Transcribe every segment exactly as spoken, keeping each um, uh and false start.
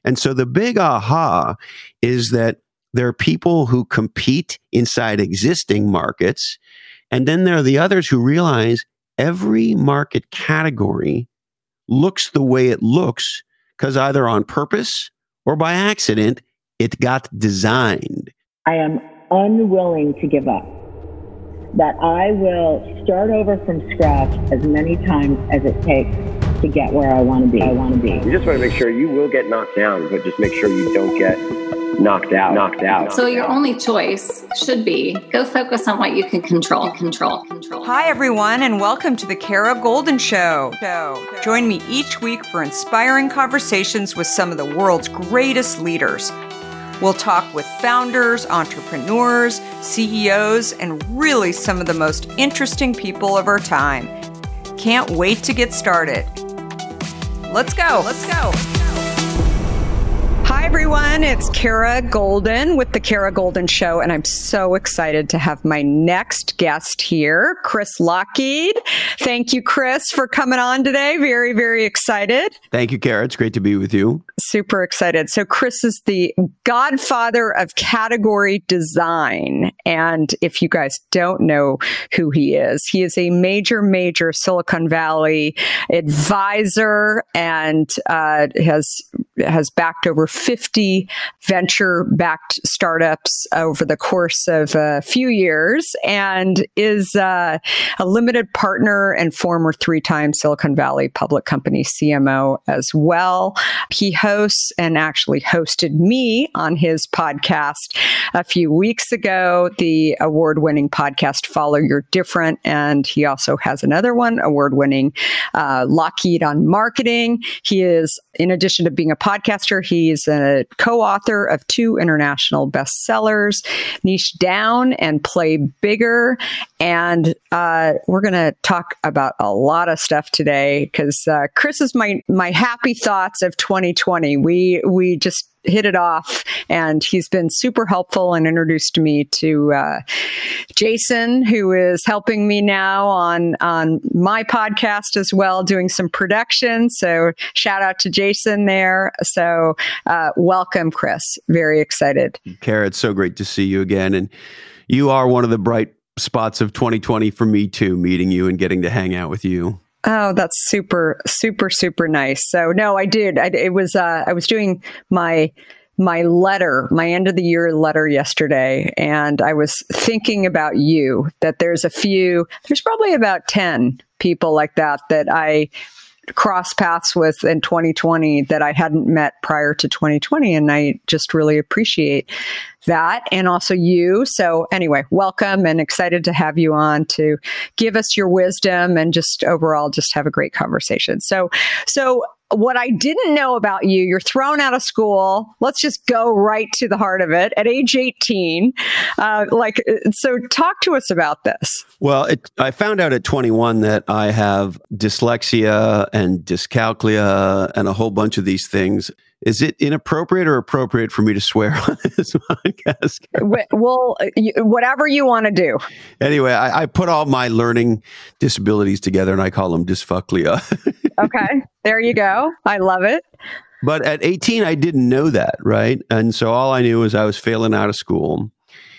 And so the big aha is that there are people who compete inside existing markets, and then there are the others who realize every market category looks the way it looks because either on purpose or by accident, it got designed. I am unwilling to give up. That I will start over from scratch as many times as it takes to get where I want to be. I want to be. You just want to make sure you will get knocked down, but just make sure you don't get knocked out. Knocked out. So your only choice should be go focus on what you can control. Control. Control. Hi, everyone, and welcome to the Kara Goldin Show. Join me each week for inspiring conversations with some of the world's greatest leaders. We'll talk with founders, entrepreneurs, C E Os, and really some of the most interesting people of our time. Can't wait to get started. Let's go. Let's go. Hi, everyone. It's Kara Goldin with The Kara Goldin Show, and I'm so excited to have my next guest here, Chris Lockheed. Thank you, Chris, for coming on today. Very, very excited. Thank you, Kara. It's great to be with you. Super excited. So Chris is the godfather of category design. And if you guys don't know who he is, he is a major, major Silicon Valley advisor and uh, has has backed over fifty venture-backed startups over the course of a few years and is uh, a limited partner and former three-time Silicon Valley public company C M O as well. He hosts and actually hosted me on his podcast a few weeks ago, the award-winning podcast Follow Your Different, and he also has another one, award-winning uh, Lockheed on Marketing. He is, in addition to being a podcaster, he's a co-author of two international bestsellers, Niche Down and Play Bigger. And uh, we're going to talk about a lot of stuff today because uh, Chris is my my happy thoughts of twenty twenty. We we just hit it off, and he's been super helpful and introduced me to uh, Jason, who is helping me now on on my podcast as well, doing some production. So shout out to Jason there. So uh, welcome, Chris. Very excited. Kara, it's so great to see you again, and you are one of the bright spots of twenty twenty for me too, meeting you and getting to hang out with you. Oh, that's super, super, super nice. So no, I did. I, it was, uh, I was doing my, my letter, my end of the year letter yesterday. And I was thinking about you, that there's a few, there's probably about ten people like that, that I cross paths with in twenty twenty that I hadn't met prior to twenty twenty. And I just really appreciate that. And also you. So anyway, welcome and excited to have you on to give us your wisdom and just overall just have a great conversation. So, so what I didn't know about you, you're thrown out of school. Let's just go right to the heart of it. At age eighteen, uh, like, so talk to us about this. Well, it, I found out at twenty-one that I have dyslexia and dyscalculia and a whole bunch of these things. Is it inappropriate or appropriate for me to swear on this podcast? Well, whatever you want to do. Anyway, I, I put all my learning disabilities together and I call them dysfucklia. Okay, there you go. I love it. But at eighteen, I didn't know that, right? And so all I knew was I was failing out of school.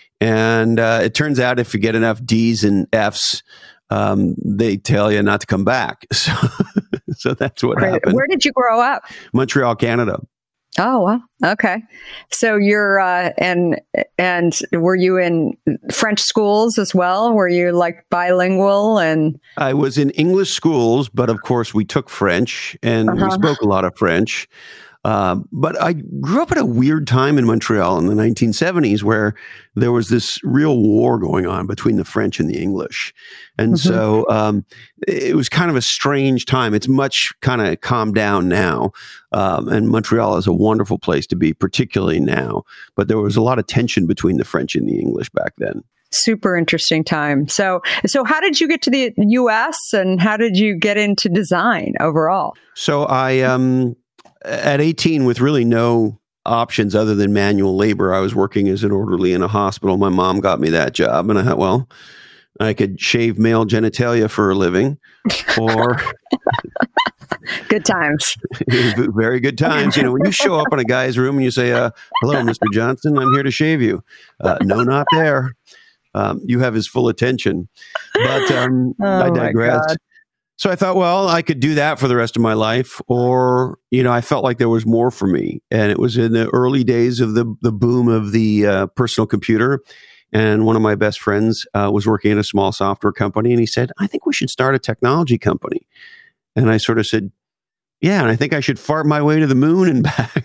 And uh, it turns out if you get enough D's and F's, um, they tell you not to come back. So, so that's what Where, happened. Where did you grow up? Montreal, Canada. Oh, wow. Okay. So you're, uh, and, and were you in French schools as well? Were you like bilingual? And I was in English schools, but of course we took French and uh-huh. we spoke a lot of French. Uh, but I grew up at a weird time in Montreal in the nineteen seventies where there was this real war going on between the French and the English. And mm-hmm. so um, it was kind of a strange time. It's much kind of calmed down now. Um, and Montreal is a wonderful place to be, particularly now. But there was a lot of tension between the French and the English back then. Super interesting time. So, so how did you get to the U S and how did you get into design overall? So I... Um, At eighteen, with really no options other than manual labor, I was working as an orderly in a hospital. My mom got me that job, and I thought, well, I could shave male genitalia for a living, or Good times. Very good times. You know, when you show up in a guy's room and you say, uh, hello, Mister Johnson, I'm here to shave you. Uh, no, not there. Um, you have his full attention. But um, oh I digress. So I thought, well, I could do that for the rest of my life, or, you know, I felt like there was more for me. And it was in the early days of the, the boom of the uh, personal computer. And one of my best friends uh, was working at a small software company. And he said, I think we should start a technology company. And I sort of said, yeah, and I think I should fart my way to the moon and back.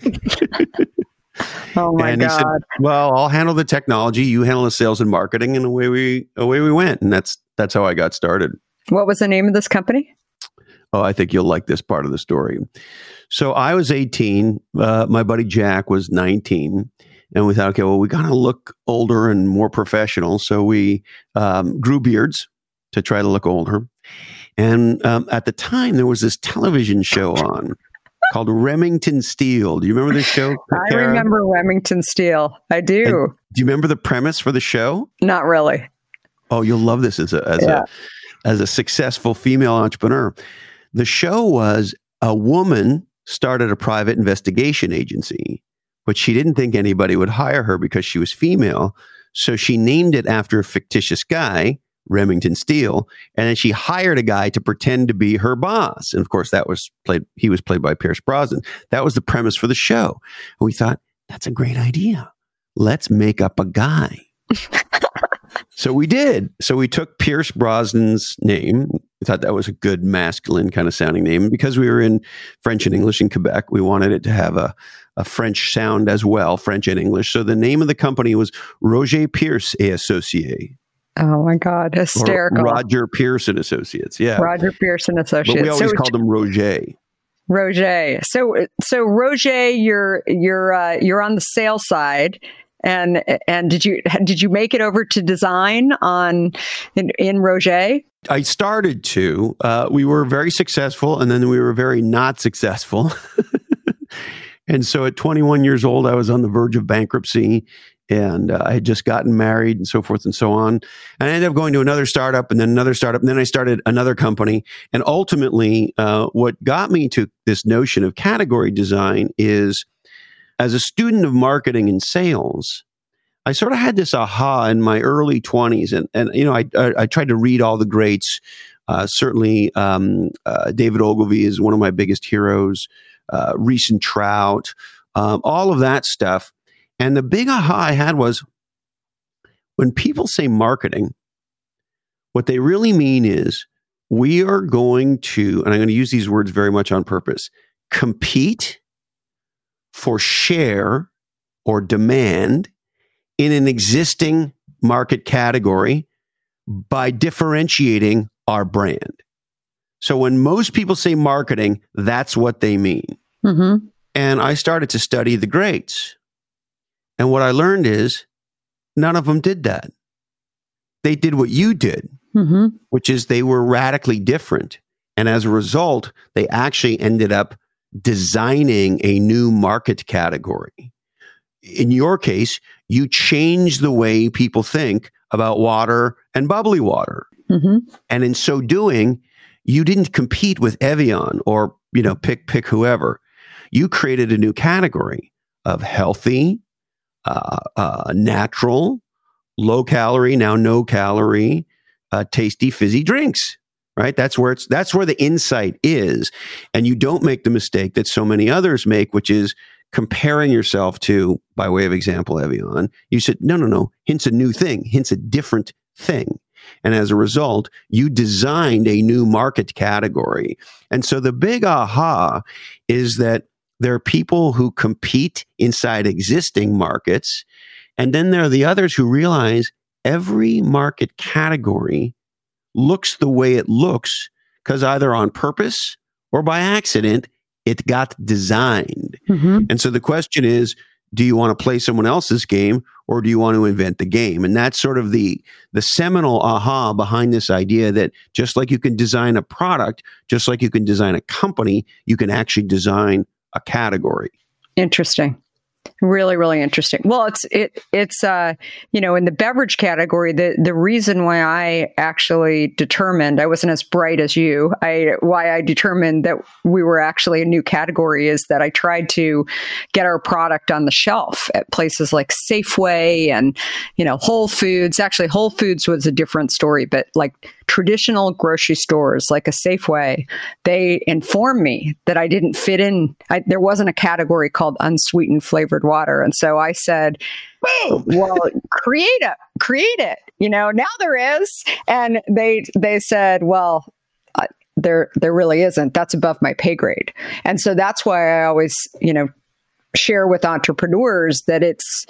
Oh my and God. he said, well, I'll handle the technology, you handle the sales and marketing, and away we away we went. And that's that's how I got started. What was the name of this company? Oh, I think you'll like this part of the story. So I was eighteen. Uh, my buddy Jack was nineteen. And we thought, okay, well, we got to look older and more professional. So we um, grew beards to try to look older. And um, at the time, there was this television show on called Remington Steele. Do you remember this show, I Kara? remember Remington Steele. I do. And do you remember the premise for the show? Not really. Oh, you'll love this as a as Yeah. a as a successful female entrepreneur. The show was a woman started a private investigation agency, but she didn't think anybody would hire her because she was female. So she named it after a fictitious guy, Remington Steele, and then she hired a guy to pretend to be her boss. And of course, that was played. He was played by Pierce Brosnan. That was the premise for the show. And we thought, that's a great idea. Let's make up a guy. So we did. So we took Pierce Brosnan's name. We thought that was a good masculine kind of sounding name. Because we were in French and English in Quebec, we wanted it to have a, a French sound as well, French and English. So the name of the company was Roger Pierce et Associés. Oh my God, hysterical. Or Roger Pierce and Associates, yeah. Roger Pierce and Associates. But we always so, called him Roger. Roger. So, so Roger, you're you're uh, you're on the sales side, and and did you did you make it over to design on in, in Roger? I started to. Uh, we were very successful, and then we were very not successful. And so, at twenty-one years old, I was on the verge of bankruptcy. And uh, I had just gotten married and so forth and so on. And I ended up going to another startup and then another startup. And then I started another company. And ultimately, uh, what got me to this notion of category design is, as a student of marketing and sales, I sort of had this aha in my early twenties. And, and you know, I, I, I tried to read all the greats. Uh, certainly, um, uh, David Ogilvy is one of my biggest heroes. Uh, Reese and Trout, um, all of that stuff. And the big aha I had was, when people say marketing, what they really mean is, we are going to, and I'm going to use these words very much on purpose, compete for share or demand in an existing market category by differentiating our brand. So when most people say marketing, that's what they mean. Mm-hmm. And I started to study the greats. And what I learned is, none of them did that. They did what you did, mm-hmm. which is they were radically different. And as a result, they actually ended up designing a new market category. In your case, you changed the way people think about water and bubbly water. Mm-hmm. And in so doing, you didn't compete with Evian or, you know, pick, pick whoever. You created a new category of healthy, Uh, uh, natural, low calorie, now no calorie, uh, tasty, fizzy drinks, right? That's where it's, that's where the insight is. And you don't make the mistake that so many others make, which is comparing yourself to, by way of example, Evian. You said, no, no, no, hint's a new thing, hint's a different thing. And as a result, you designed a new market category. And so the big aha is that there are people who compete inside existing markets. And then there are the others who realize every market category looks the way it looks because either on purpose or by accident, it got designed. Mm-hmm. And so the question is, do you want to play someone else's game or do you want to invent the game? And that's sort of the, the seminal aha behind this idea that just like you can design a product, just like you can design a company, you can actually design a category. Interesting. Really, really interesting. Well, it's it it's uh you know, in the beverage category, the the reason why I actually determined I wasn't as bright as you, I why I determined that we were actually a new category is that I tried to get our product on the shelf at places like Safeway and, you know, Whole Foods. Actually, Whole Foods was a different story, but like traditional grocery stores like a Safeway, they informed me that I didn't fit in. I, there wasn't a category called unsweetened flavored water. And so I said, well, create it, create it. You know, now there is. And they, they said, well, uh, there, there really isn't. That's above my pay grade. And so that's why I always, you know, share with entrepreneurs that it's,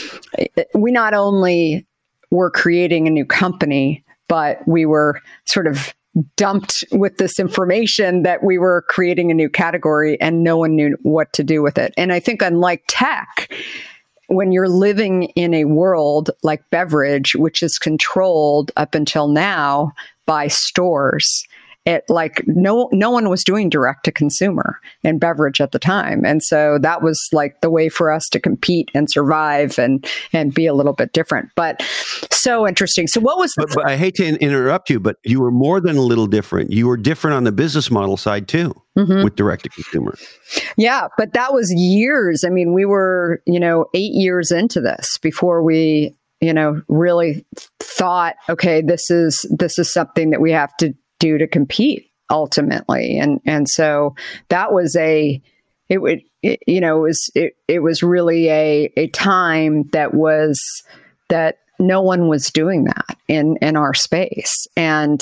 we not only were creating a new company, but we were sort of dumped with this information that we were creating a new category and no one knew what to do with it. And I think unlike tech, when you're living in a world like beverage, which is controlled up until now by stores, it like no no one was doing direct to consumer in beverage at the time. And so that was like the way for us to compete and survive and and be a little bit different. But so interesting. So what was the but, but I hate to interrupt you, but you were more than a little different. You were different on the business model side too, mm-hmm. with direct to consumer. Yeah, but that was years. I mean, we were, you know, eight years into this before we, you know, really thought, okay, this is this is something that we have to do to compete ultimately. And, and so that was a, it would, it, you know, it was, it, it was really a, a time that was, that no one was doing that in, in our space. And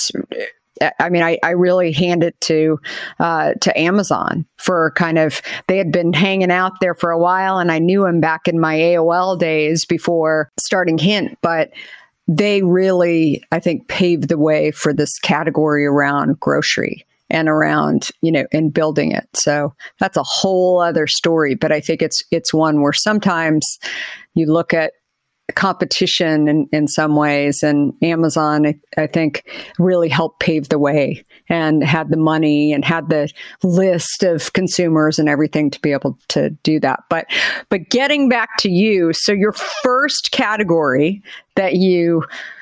I mean, I, I really hand it to, uh, to Amazon for kind of, they had been hanging out there for a while and I knew them back in my A O L days before starting Hint, but they really, I think, paved the way for this category around grocery and around, you know, in building it. So that's a whole other story. But I think it's it's one where sometimes you look at competition in, in some ways, and Amazon, I, I think, really helped pave the way and had the money and had the list of consumers and everything to be able to do that. But but getting back to you, so your first category that you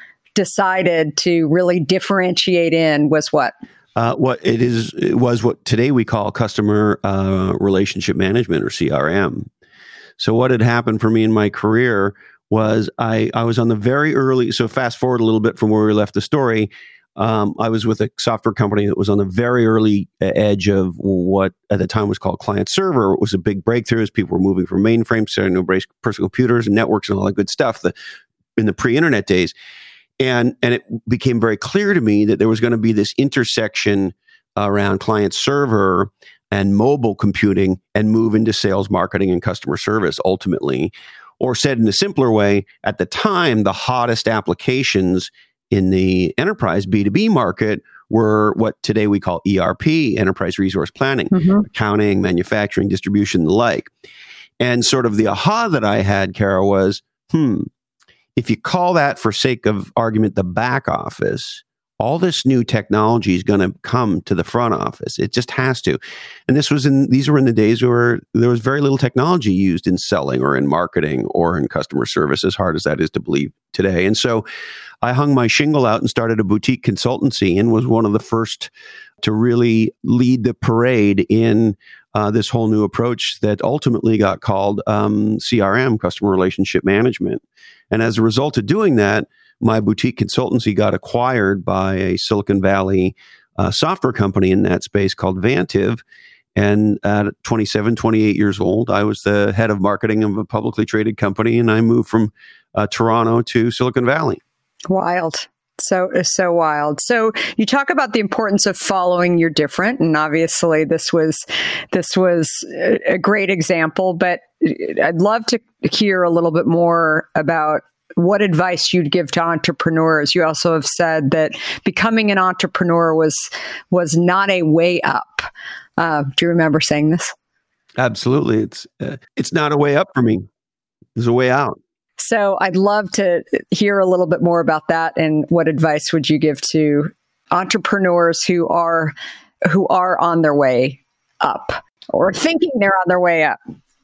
decided to really differentiate in was what? Uh, what it is it was what today we call customer uh, relationship management, or C R M. So what had happened for me in my career was I, I was on the very early, so fast forward a little bit from where we left the story, um, I was with a software company that was on the very early edge of what at the time was called client server. It was a big breakthrough as people were moving from mainframes to embrace personal computers and networks and all that good stuff the, in the pre-internet days. And, and it became very clear to me that there was going to be this intersection around client server and mobile computing and move into sales, marketing, and customer service ultimately. Or said in a simpler way, at the time, the hottest applications in the enterprise B two B market were what today we call E R P, enterprise resource planning, mm-hmm. accounting, manufacturing, distribution, the like. And sort of the aha that I had, Kara, was, hmm, if you call that, for sake of argument, the back office, all this new technology is going to come to the front office. It just has to. And this was in, these were in the days where there was very little technology used in selling or in marketing or in customer service, as hard as that is to believe today. And so I hung my shingle out and started a boutique consultancy and was one of the first to really lead the parade in uh, this whole new approach that ultimately got called um, C R M, customer relationship management. And as a result of doing that, my boutique consultancy got acquired by a Silicon Valley uh, software company in that space called Vantiv. And at twenty-seven, twenty-eight years old, I was the head of marketing of a publicly traded company. And I moved from uh, Toronto to Silicon Valley. Wild. So, so wild. So you talk about the importance of following your different. And obviously this was, this was a great example, but I'd love to hear a little bit more about what advice you'd give to entrepreneurs. You also have said that becoming an entrepreneur was was not a way up. Uh, do you remember saying this? Absolutely. It's uh, it's not a way up for me. There's a way out. So I'd love to hear a little bit more about that. And what advice would you give to entrepreneurs who are who are on their way up or thinking they're on their way up?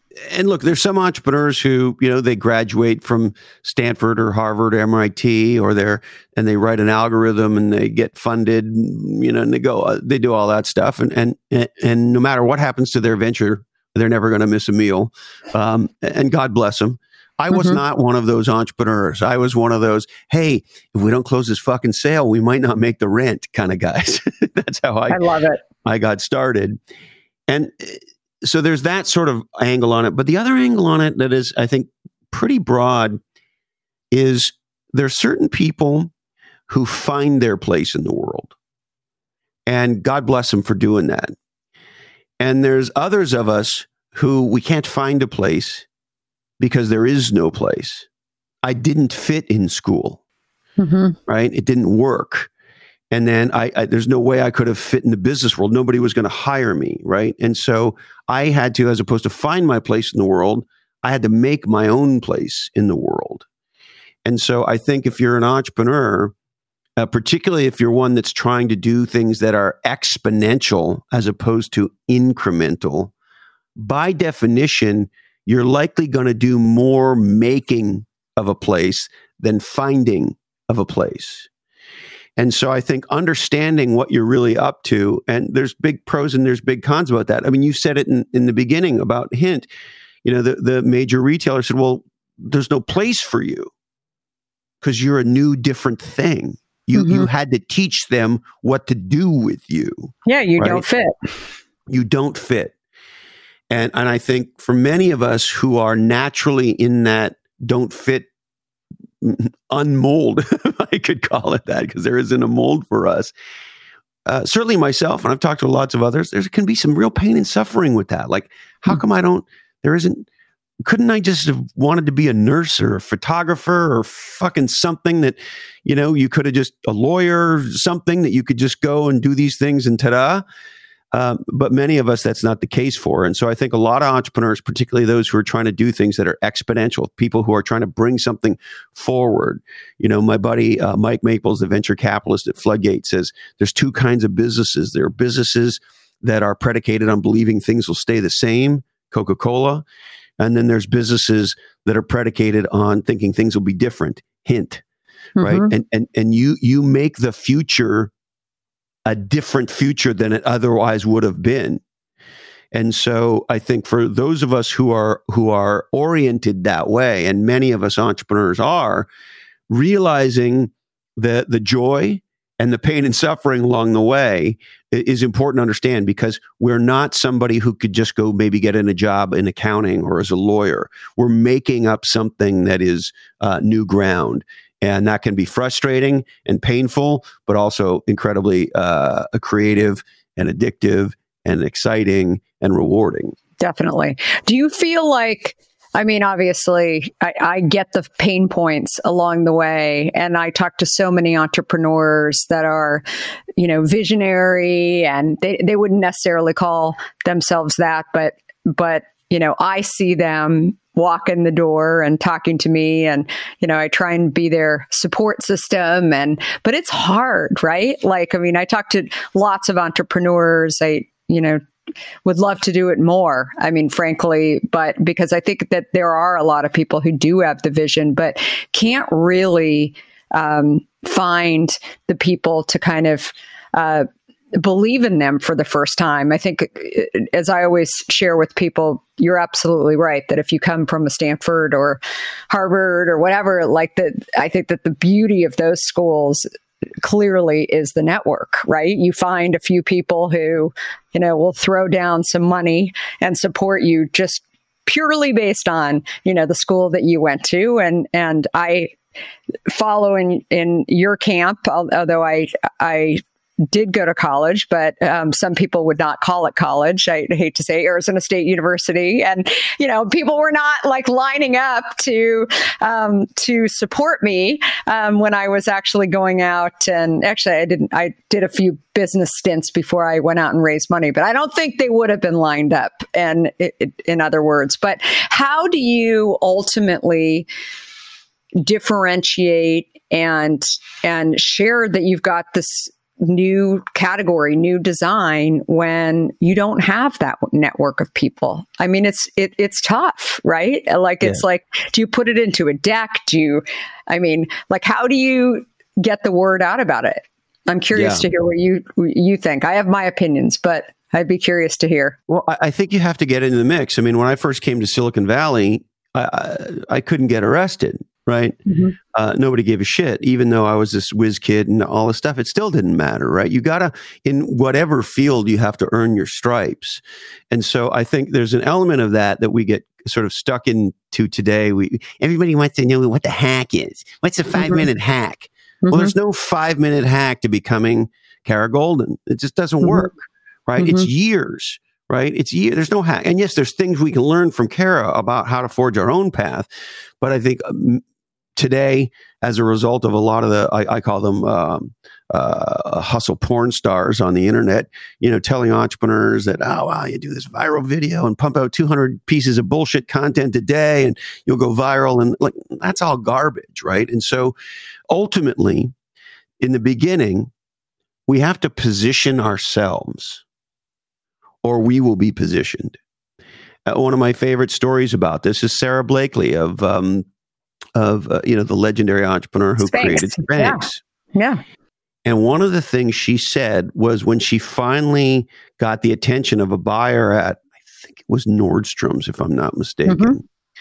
and look, there's some entrepreneurs who, you know, they graduate from Stanford or Harvard or M I T, or they're, and they write an algorithm and they get funded, you know, and they go, uh, they do all that stuff. And, and, and no matter what happens to their venture, they're never going to miss a meal. Um, and God bless them. I was mm-hmm. not one of those entrepreneurs. I was one of those, hey, if we don't close this fucking sale, we might not make the rent kind of guys. That's how I, I love it. I got started. And so there's that sort of angle on it. But the other angle on it that is, I think, pretty broad is there's certain people who find their place in the world. And God bless them for doing that. And there's others of us who we can't find a place because there is no place. I didn't fit in school, mm-hmm. right? It didn't work. And then I, I, there's no way I could have fit in the business world. Nobody was going to hire me, right? And so I had to, as opposed to find my place in the world, I had to make my own place in the world. And so I think if you're an entrepreneur, uh, particularly if you're one that's trying to do things that are exponential as opposed to incremental, by definition, you're likely going to do more making of a place than finding of a place. And so I think understanding what you're really up to, and there's big pros and there's big cons about that. I mean, you said it in, in the beginning about Hint. You know, the, the major retailer said, well, there's no place for you because you're a new, different thing. You mm-hmm. you had to teach them what to do with you. Yeah, you right? don't fit. You don't fit. And and I think for many of us who are naturally in that don't fit unmold, I could call it that, because there isn't a mold for us. Uh, certainly myself, and I've talked to lots of others, there can be some real pain and suffering with that. Like, how come I don't, there isn't, couldn't I just have wanted to be a nurse or a photographer or fucking something that, you know, you could have just, a lawyer, something that you could just go and do these things and ta-da. Um, but many of us, that's not the case for. And so I think a lot of entrepreneurs, particularly those who are trying to do things that are exponential, people who are trying to bring something forward. You know, my buddy, uh, Mike Maples, the venture capitalist at Floodgate, says there's two kinds of businesses. There are businesses that are predicated on believing things will stay the same, Coca-Cola. And then there's businesses that are predicated on thinking things will be different, Hint, mm-hmm. right? And, and, and you, you make the future a different future than it otherwise would have been. And so I think for those of us who are who are oriented that way, and many of us entrepreneurs are, realizing the the joy and the pain and suffering along the way is important to understand, because we're not somebody who could just go maybe get in a job in accounting or as a lawyer. We're making up something that is uh, new ground. And that can be frustrating and painful, but also incredibly uh, creative and addictive and exciting and rewarding. Definitely. Do you feel like, I mean, obviously, I, I get the pain points along the way. And I talk to so many entrepreneurs that are, you know, visionary, and they, they wouldn't necessarily call themselves that, but, but, you know, I see them walk in the door and talking to me, and, you know, I try and be their support system, and, but it's hard, right? Like, I mean, I talk to lots of entrepreneurs. I, you know, would love to do it more. I mean, frankly, but because I think that there are a lot of people who do have the vision, but can't really um, find the people to kind of, uh, believe in them for the first time. I think, as I always share with people, you're absolutely right that if you come from a Stanford or Harvard or whatever, like that, I think that the beauty of those schools clearly is the network, right? You find a few people who, you know, will throw down some money and support you just purely based on, you know, the school that you went to. And, and I follow in, in your camp, although I, I, did go to college, but um, some people would not call it college. I hate to say Arizona State University. And, you know, people were not like lining up to um, to support me um, when I was actually going out. And actually, I didn't, I did a few business stints before I went out and raised money, but I don't think they would have been lined up. And it, it, in other words, but how do you ultimately differentiate and and share that you've got this new category, new design when you don't have that network of people? I mean, it's it, it's tough, right? Like, it's yeah. like, do you put it into a deck? Do you, I mean, like, how do you get the word out about it? I'm curious yeah. to hear what you you think. I have my opinions, but I'd be curious to hear. Well, I, I think you have to get into the mix. I mean, when I first came to Silicon Valley, I, I, I couldn't get arrested. Right. Mm-hmm. Uh, nobody gave a shit, even though I was this whiz kid and all this stuff. It still didn't matter. Right. You got to, in whatever field, you have to earn your stripes. And so I think there's an element of that that we get sort of stuck into today. We Everybody wants to know what the hack is. What's a five mm-hmm. minute hack? Mm-hmm. Well, there's no five minute hack to becoming Kara Goldin. It just doesn't mm-hmm. work. Right. Mm-hmm. It's years. Right. It's years. There's no hack. And yes, there's things we can learn from Kara about how to forge our own path. But I think um, today, as a result of a lot of the, I, I call them um, uh, hustle porn stars on the internet, you know, telling entrepreneurs that, oh, wow, you do this viral video and pump out two hundred pieces of bullshit content a day and you'll go viral. And like, that's all garbage, right? And so ultimately, in the beginning, we have to position ourselves or we will be positioned. Uh, one of my favorite stories about this is Sarah Blakely of, um, of uh, you know, the legendary entrepreneur who Spanx. created Spanx. Yeah. yeah. And one of the things she said was when she finally got the attention of a buyer at, I think it was Nordstrom's, if I'm not mistaken. Mm-hmm.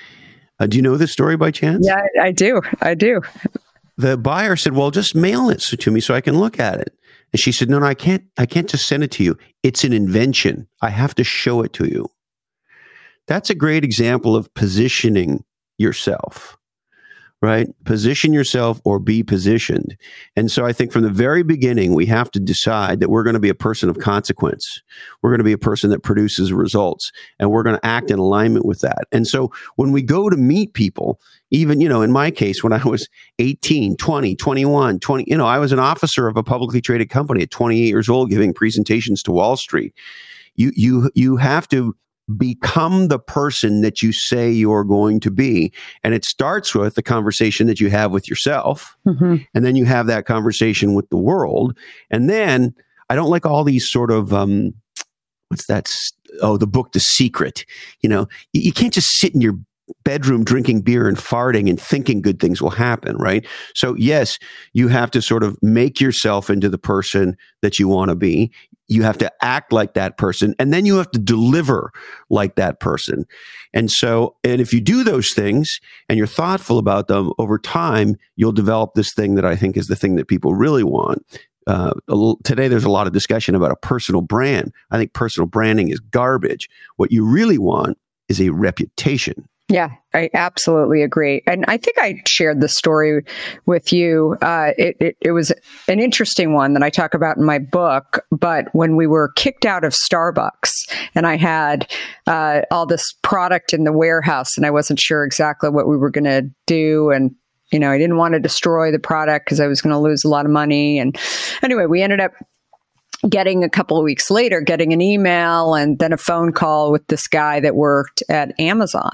Uh, do you know this story by chance? Yeah, I do. I do. The buyer said, well, just mail it to me so I can look at it. And she said, no, no, I can't, I can't just send it to you. It's an invention. I have to show it to you. That's a great example of positioning yourself, right? Position yourself or be positioned. And so I think from the very beginning, we have to decide that we're going to be a person of consequence. We're going to be a person that produces results, and we're going to act in alignment with that. And so when we go to meet people, even, you know, in my case, when I was eighteen, twenty, twenty-one, twenty, you know, I was an officer of a publicly traded company at twenty-eight years old, giving presentations to Wall Street. You, you, you have to become the person that you say you're going to be. And it starts with the conversation that you have with yourself. Mm-hmm. And then you have that conversation with the world. And then I don't like all these sort of, um, what's that? Oh, the book, The Secret. You know, you, you can't just sit in your bedroom drinking beer and farting and thinking good things will happen, right? So yes, you have to sort of make yourself into the person that you want to be. You have to act like that person, and then you have to deliver like that person. And so, and if you do those things and you're thoughtful about them over time, you'll develop this thing that I think is the thing that people really want. Uh, today, there's a lot of discussion about a personal brand. I think personal branding is garbage. What you really want is a reputation. Yeah, I absolutely agree. And I think I shared the story with you. Uh, it, it, it was an interesting one that I talk about in my book. But when we were kicked out of Starbucks and I had uh, all this product in the warehouse and I wasn't sure exactly what we were going to do. And, you know, I didn't want to destroy the product because I was going to lose a lot of money. And anyway, we ended up getting a couple of weeks later, getting an email and then a phone call with this guy that worked at Amazon.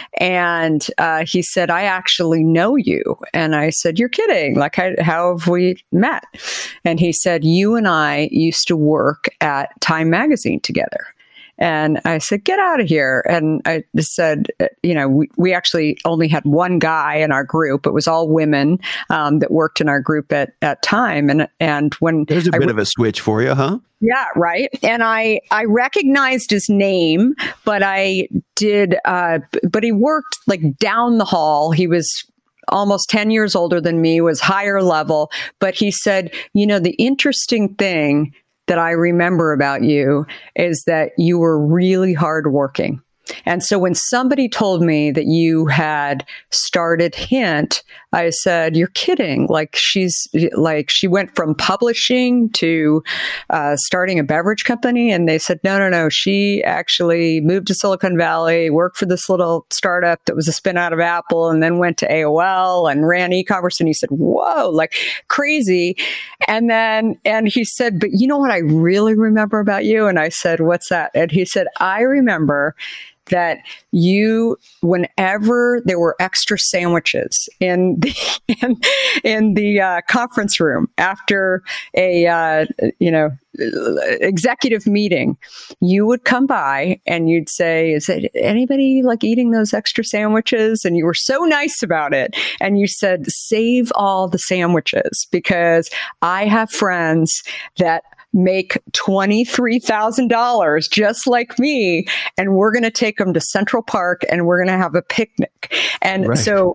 And uh, he said, I actually know you. And I said, you're kidding. Like, how, how have we met? And he said, you and I used to work at Time Magazine together. And I said, get out of here. And I said, you know, we, we actually only had one guy in our group. It was all women um, that worked in our group at, at Time. And, and when there's a I, bit of a switch for you, huh? Yeah, right. And I, I recognized his name, but I did, uh, but he worked like down the hall. He was almost ten years older than me, was higher level. But he said, you know, the interesting thing that I remember about you is that you were really hardworking. And so when somebody told me that you had started Hint, I said, you're kidding. Like she's like, she went from publishing to uh, starting a beverage company. And they said, no, no, no. She actually moved to Silicon Valley, worked for this little startup that was a spin out of Apple, and then went to A O L and ran e-commerce. And he said, whoa, like crazy. And then, and he said, but you know what I really remember about you? And I said, what's that? And he said, I remember that you, whenever there were extra sandwiches in the in, in the uh, conference room after a uh, you know executive meeting, you would come by and you'd say, "Is it anybody like eating those extra sandwiches?" And you were so nice about it, and you said, "Save all the sandwiches because I have friends that make twenty-three thousand dollars just like me, and we're going to take them to Central Park and we're going to have a picnic." And right. so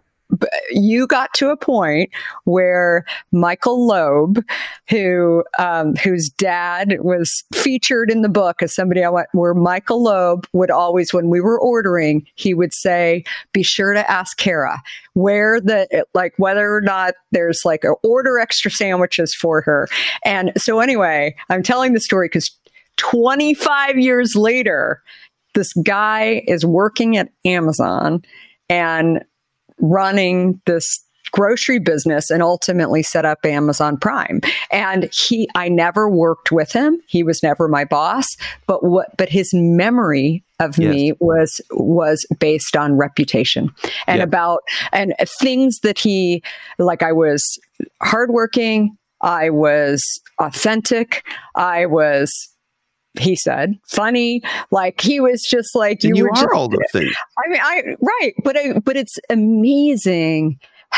you got to a point where Michael Loeb, who um, whose dad was featured in the book as somebody I went, where Michael Loeb would always, when we were ordering, he would say, "Be sure to ask Kara where the, like, whether or not there's like a order extra sandwiches for her." And so anyway, I'm telling the story because twenty-five years later, this guy is working at Amazon and running this grocery business and ultimately set up Amazon Prime. And he, I never worked with him. He was never my boss, but what, but his memory of yes. me was, was based on reputation and yep. about, and things that he, like I was hardworking, I was authentic, I was, he said, funny, like he was just like, you, you were are just, all those things. I mean, I, right. But I, but it's amazing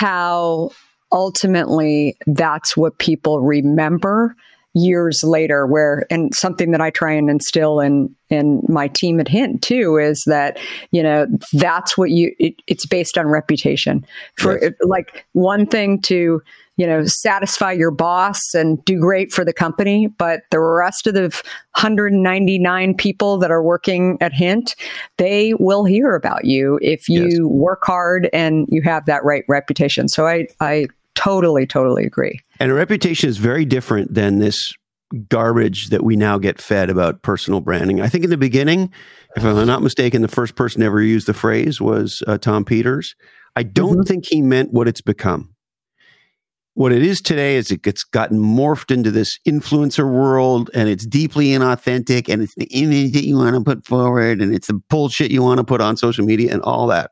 how ultimately that's what people remember years later, where, and something that I try and instill in, in my team at Hint too, is that, you know, that's what you, it, it's based on reputation for yes. like one thing to, you know, satisfy your boss and do great for the company. But the rest of the one hundred ninety-nine people that are working at Hint, they will hear about you if you yes. work hard and you have that right reputation. So I, I totally, totally agree. And a reputation is very different than this garbage that we now get fed about personal branding. I think in the beginning, if I'm not mistaken, the first person to ever use the phrase was uh, Tom Peters. I don't mm-hmm. think he meant what it's become. What it is today is it gets gotten morphed into this influencer world, and it's deeply inauthentic, and it's the image that you want to put forward, and it's the bullshit you want to put on social media and all that.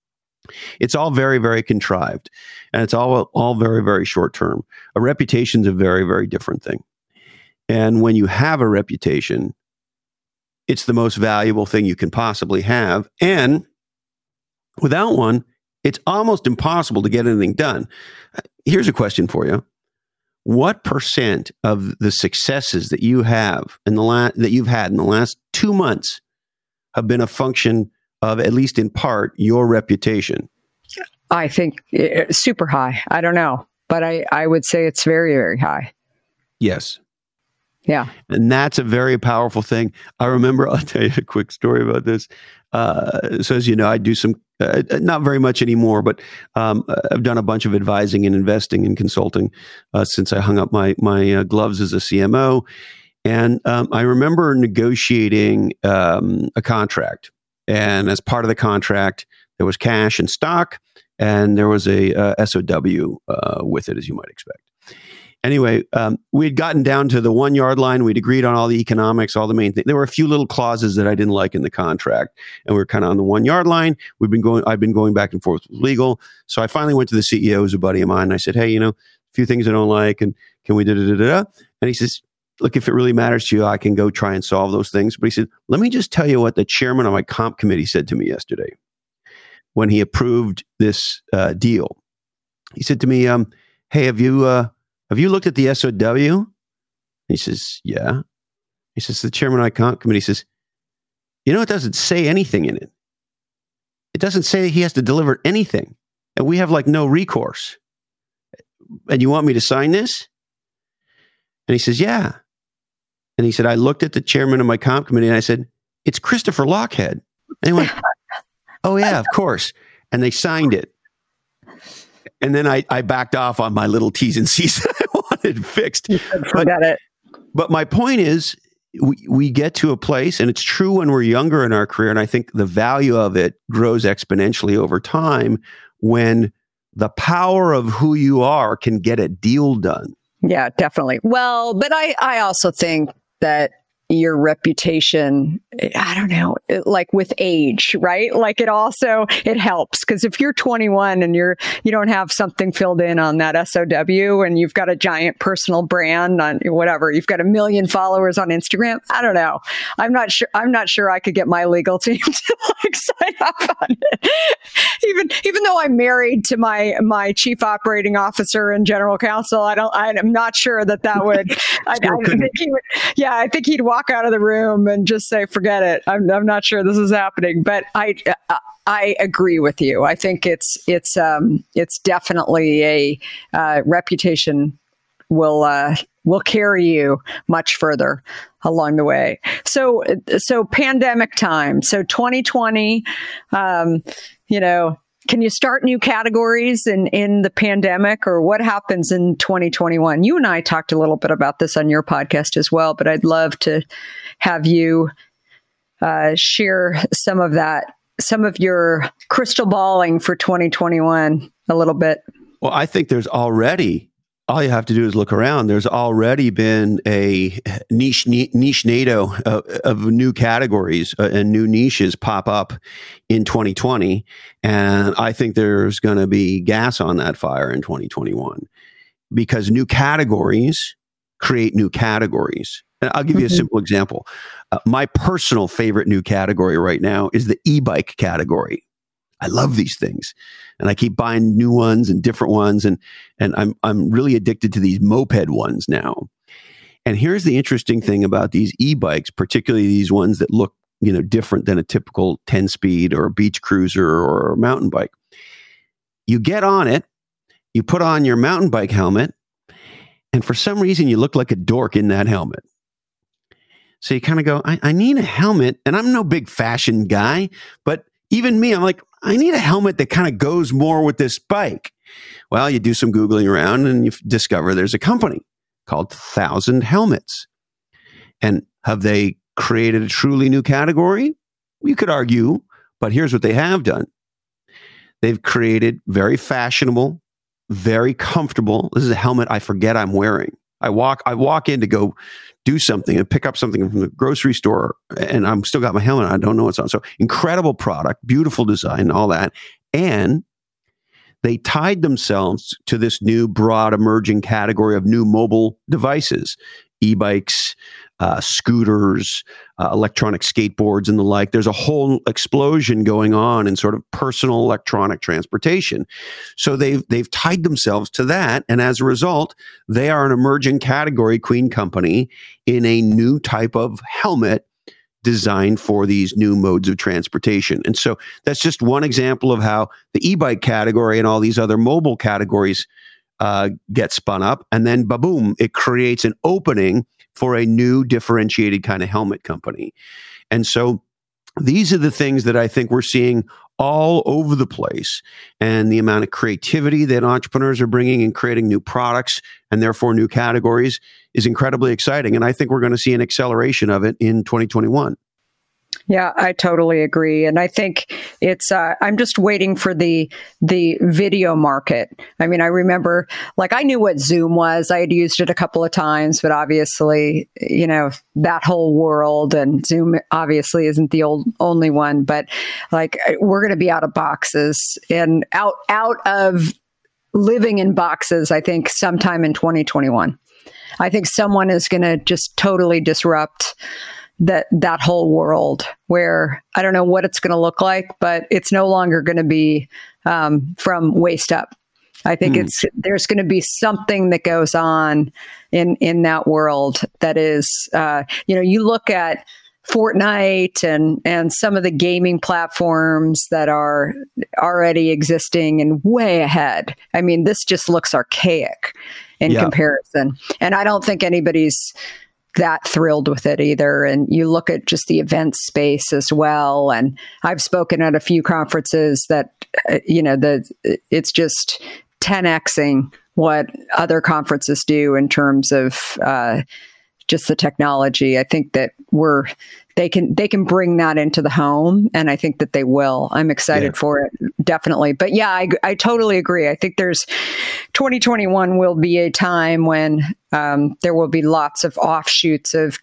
It's all very, very contrived, and it's all, all very, very short term. A reputation is a very, very different thing. And when you have a reputation, it's the most valuable thing you can possibly have. And without one, it's almost impossible to get anything done. Here's a question for you. What percent of the successes that you have in the la- that you've had in the last two months have been a function of, at least in part, your reputation? I think it's super high. I don't know, but I, I would say it's very, very high. Yes. Yeah. And that's a very powerful thing. I remember, I'll tell you a quick story about this. Uh, so as you know, I do some, uh, not very much anymore, but um, I've done a bunch of advising and investing and consulting uh, since I hung up my, my uh, gloves as a C M O. And um, I remember negotiating um, a contract. And as part of the contract, there was cash and stock, and there was a uh, S O W uh, with it, as you might expect. Anyway, um, we had gotten down to the one yard line. We'd agreed on all the economics, all the main things. There were a few little clauses that I didn't like in the contract, and we were kind of on the one yard line. We've been going. I've been going back and forth with legal. So I finally went to the C E O, who's a buddy of mine. And I said, "Hey, you know, a few things I don't like, and can we da da da da?" And he says, "Look, if it really matters to you, I can go try and solve those things." But he said, "Let me just tell you what the chairman of my comp committee said to me yesterday when he approved this uh, deal." He said to me, um, "Hey, have you?" Uh, Have you looked at the S O W? He says, "Yeah." He says, the chairman of my comp committee says, "You know, it doesn't say anything in it. It doesn't say he has to deliver anything. And we have like no recourse. And you want me to sign this?" And he says, "Yeah." And he said, "I looked at the chairman of my comp committee and I said, it's Christopher Lochhead." And he went, "Oh yeah, of course." And they signed it. And then I, I backed off on my little T's and C's that I wanted fixed. Forget it. But my point is, we, we get to a place, and it's true when we're younger in our career, and I think the value of it grows exponentially over time when the power of who you are can get a deal done. Yeah, definitely. Well, but I, I also think that, your reputation, I don't know, like with age, right? Like it also, it helps because if you're twenty-one and you're, you don't have something filled in on that S O W and you've got a giant personal brand on whatever, you've got a million followers on Instagram. I don't know. I'm not sure. I'm not sure I could get my legal team to like sign off on it. Even, even though I'm married to my, my chief operating officer and general counsel, I don't, I'm not sure that that would, I, I think he would, yeah, I think he'd walk out of the room and just say, forget it. I'm, I'm not sure this is happening, but I, I agree with you. I think it's, it's, um, it's definitely a, uh, reputation will, uh, will carry you much further along the way. So, so pandemic time. So twenty twenty, um, you know, can you start new categories in, in the pandemic, or what happens in twenty twenty-one? You and I talked a little bit about this on your podcast as well, but I'd love to have you uh, share some of that, some of your crystal balling for twenty twenty-one a little bit. Well, I think there's already, all you have to do is look around. There's already been a niche niche NATO uh, of new categories uh, and new niches pop up in twenty twenty. And I think there's going to be gas on that fire in twenty twenty-one because new categories create new categories. And I'll give you a simple example. Uh, my personal favorite new category right now is the e-bike category. I love these things, and I keep buying new ones and different ones, and and I'm I'm really addicted to these moped ones now. And here's the interesting thing about these e-bikes, particularly these ones that look, you know, different than a typical ten speed or a beach cruiser or a mountain bike. You get on it, you put on your mountain bike helmet, and for some reason you look like a dork in that helmet. So you kind of go, I, I need a helmet, and I'm no big fashion guy, but even me, I'm like, I need a helmet that kind of goes more with this bike. Well, you do some Googling around and you discover there's a company called Thousand Helmets. And have they created a truly new category? You could argue, but here's what they have done. They've created very fashionable, very comfortable. This is a helmet I forget I'm wearing. I walk, I walk in to go do something and pick up something from the grocery store, and I'm still got my helmet on. I don't know what's on. So incredible product, beautiful design, all that. And they tied themselves to this new broad emerging category of new mobile devices, e-bikes, uh, scooters, uh, electronic skateboards, and the like. There's a whole explosion going on in sort of personal electronic transportation. So they've they've tied themselves to that, and as a result, they are an emerging category Queen Company in a new type of helmet designed for these new modes of transportation. And so that's just one example of how the e-bike category and all these other mobile categories uh, get spun up, and then ba-boom, it creates an opening for a new differentiated kind of helmet company. And so these are the things that I think we're seeing all over the place, and the amount of creativity that entrepreneurs are bringing and creating new products and therefore new categories is incredibly exciting. And I think we're going to see an acceleration of it in twenty twenty-one. Yeah, I totally agree. And I think it's, uh, I'm just waiting for the, the video market. I mean, I remember, like, I knew what Zoom was. I had used it a couple of times, but obviously, you know, that whole world, and Zoom obviously isn't the old, only one, but like, we're going to be out of boxes and out, out of living in boxes, I think sometime in twenty twenty-one. I think someone is going to just totally disrupt that that whole world, where I don't know what it's going to look like, but it's no longer going to be um, from waist up. I think mm. it's there's going to be something that goes on in in that world that is, uh, you know, you look at Fortnite and and some of the gaming platforms that are already existing and way ahead. I mean, this just looks archaic in yeah. comparison, and I don't think anybody's that thrilled with it either. And you look at just the event space as well. And I've spoken at a few conferences that, uh, you know, the it's just ten X-ing what other conferences do in terms of uh, just the technology. I think that we're, they can, they can bring that into the home, and I think that they will. I'm excited yeah. for it. Definitely. But yeah, I, I totally agree. I think there's twenty twenty-one will be a time when um, there will be lots of offshoots of just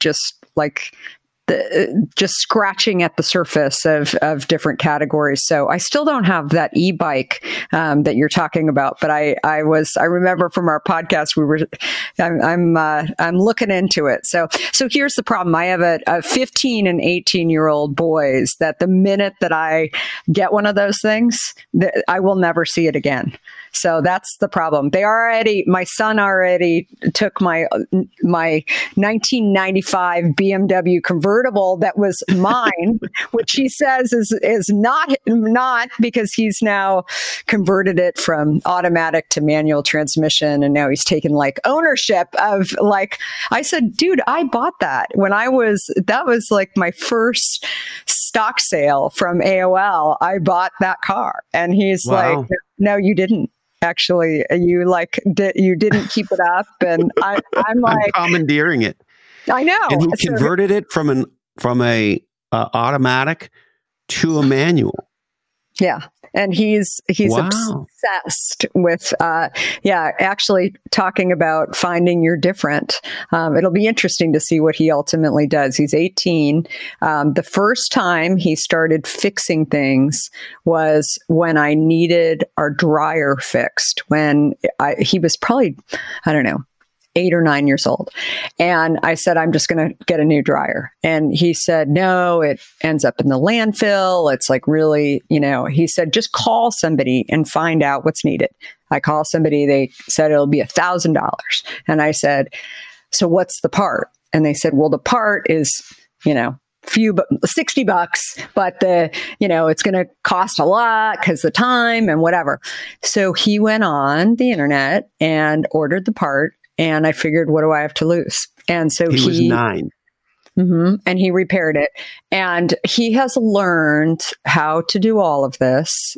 like the, just scratching at the surface of, of different categories. So I still don't have that e-bike um, that you're talking about, but I, I was, I remember from our podcast, we were, I'm, I'm, uh, I'm looking into it. So, so here's the problem. I have a, a fifteen and eighteen year old boys that the minute that I get one of those things, th- I will never see it again. So that's the problem. They already, my son already took my my nineteen ninety-five B M W convertible that was mine, which he says is is not not because he's now converted it from automatic to manual transmission, and now he's taken like ownership of like. I said, dude, I bought that when I was that was like my first stock sale from A O L. I bought that car, and he's wow. like, no, you didn't. Actually, you like di- you didn't keep it up, and I, I'm like I'm commandeering it. I know, and he so, converted it from an from a uh, automatic to a manual. Yeah, and he's he's wow. obsessed with uh, yeah. Actually, talking about finding your different. Um, it'll be interesting to see what he ultimately does. He's eighteen. Um, the first time he started fixing things was when I needed our dryer fixed. When I, he was probably, I don't know, eight or nine years old. And I said, I'm just going to get a new dryer. And he said, no, it ends up in the landfill. It's like really, you know, he said, just call somebody and find out what's needed. I call somebody, they said it'll be a thousand dollars. And I said, so what's the part? And they said, well, the part is, you know, few, but sixty bucks, but the, you know, it's going to cost a lot because the time and whatever. So he went on the internet and ordered the part. And I figured, what do I have to lose? And so he, he was nine. Mm-hmm, and he repaired it. And he has learned how to do all of this